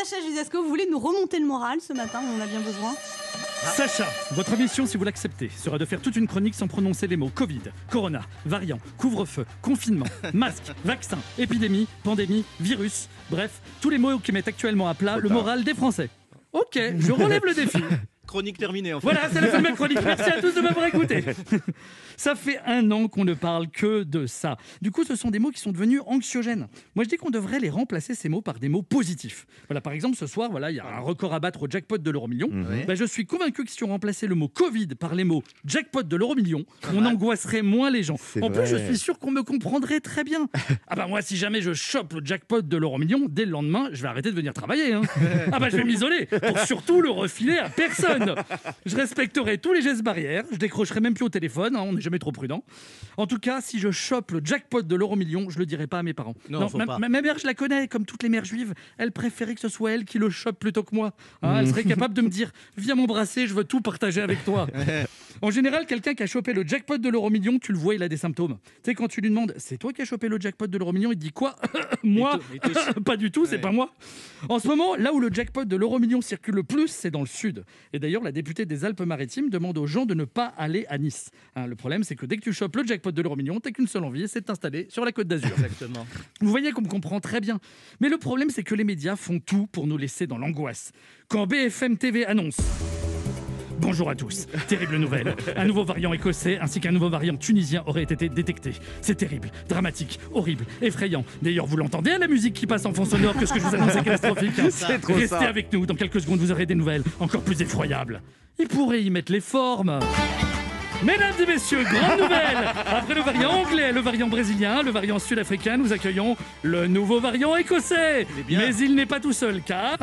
Sacha Judasco, vous voulez nous remonter le moral ce matin, on en a bien besoin. Sacha, votre mission, si vous l'acceptez, sera de faire toute une chronique sans prononcer les mots Covid, Corona, variant, couvre-feu, confinement, masque, vaccin, épidémie, pandémie, virus, bref, tous les mots qui mettent actuellement à plat le moral des Français. Ok, je relève le défi. Chronique terminée en fait. Voilà, c'est la fin de ma chronique. Merci à tous de m'avoir écouté. Ça fait 1 an qu'on ne parle que de ça. Du coup, ce sont des mots qui sont devenus anxiogènes. Moi, je dis qu'on devrait les remplacer, ces mots, par des mots positifs. Voilà, par exemple, ce soir, voilà, il y a un record à battre au jackpot de l'euro-million. Ben, je suis convaincu que si on remplaçait le mot Covid par les mots jackpot de l'euro-million, on angoisserait moins les gens. En plus, je suis sûr qu'on me comprendrait très bien. Ah bah moi, si jamais je chope le jackpot de l'euro-million, dès le lendemain, je vais arrêter de venir travailler. Hein. Ah bah je vais m'isoler pour surtout le refiler à personne. Je respecterai tous les gestes barrières, je décrocherai même plus au téléphone, hein, on n'est jamais trop prudent. En tout cas, si je chope le jackpot de l'euro-million, je le dirai pas à mes parents. Non, faut pas. Ma mère, je la connais, comme toutes les mères juives, elle préférait que ce soit elle qui le chope plutôt que moi. Hein, elle serait capable de me dire « Viens m'embrasser, je veux tout partager avec toi ». En général, quelqu'un qui a chopé le jackpot de l'euro-million, tu le vois, il a des symptômes. Tu sais, quand tu lui demandes « C'est toi qui as chopé le jackpot de l'euro-million ?» Il te dit « Quoi ? Moi ? Pas du tout, c'est pas moi. » En ce moment, là où le jackpot de l'euro-million circule le plus, c'est dans le sud. Et d'ailleurs, la députée des Alpes-Maritimes demande aux gens de ne pas aller à Nice. Hein, le problème, c'est que dès que tu chopes le jackpot de l'euro-million, t'as qu'une seule envie, c'est de t'installer sur la Côte d'Azur. Exactement. Vous voyez qu'on me comprend très bien. Mais le problème, c'est que les médias font tout pour nous laisser dans l'angoisse. Quand BFM TV annonce... Bonjour à tous. Terrible nouvelle. Un nouveau variant écossais ainsi qu'un nouveau variant tunisien aurait été détecté. C'est terrible, dramatique, horrible, effrayant. D'ailleurs, vous l'entendez à la musique qui passe en fond sonore que ce que je vous annonce est catastrophique. Restez avec nous. Dans quelques secondes, vous aurez des nouvelles encore plus effroyables. Ils pourraient y mettre les formes. Mesdames et messieurs, grande nouvelle. Après le variant anglais, le variant brésilien, le variant sud-africain, nous accueillons le nouveau variant écossais. Mais il n'est pas tout seul car...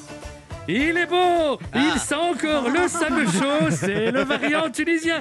Il est beau. Il sent encore le sable chaud. C'est le variant tunisien.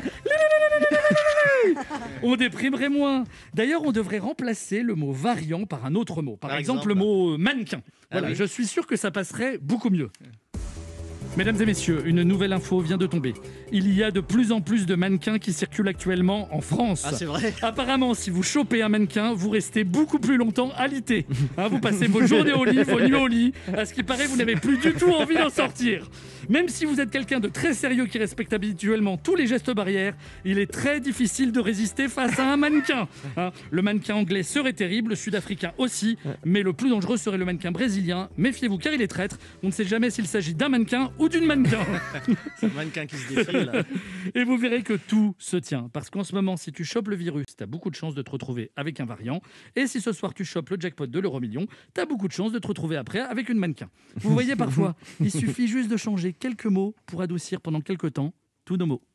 On déprimerait moins. D'ailleurs, on devrait remplacer le mot variant par un autre mot. Par exemple, le mot mannequin. Voilà, oui. Je suis sûr que ça passerait beaucoup mieux. Mesdames et messieurs, une nouvelle info vient de tomber. Il y a de plus en plus de mannequins qui circulent actuellement en France. Ah, c'est vrai. Apparemment, si vous chopez un mannequin, vous restez beaucoup plus longtemps alité. Hein, vous passez vos journées au lit, vos nuits au lit. À ce qui paraît, vous n'avez plus du tout envie d'en sortir. Même si vous êtes quelqu'un de très sérieux qui respecte habituellement tous les gestes barrières, il est très difficile de résister face à un mannequin. Hein, le mannequin anglais serait terrible, le sud-africain aussi, mais le plus dangereux serait le mannequin brésilien. Méfiez-vous car il est traître. On ne sait jamais s'il s'agit d'un mannequin ou d'une mannequin. C'est un mannequin qui se défile. Et vous verrez que tout se tient. Parce qu'en ce moment, si tu chopes le virus, tu as beaucoup de chances de te retrouver avec un variant. Et si ce soir tu chopes le jackpot de l'euro-million, tu as beaucoup de chances de te retrouver après avec une mannequin. Vous voyez, parfois, il suffit juste de changer quelques mots pour adoucir pendant quelques temps tous nos mots.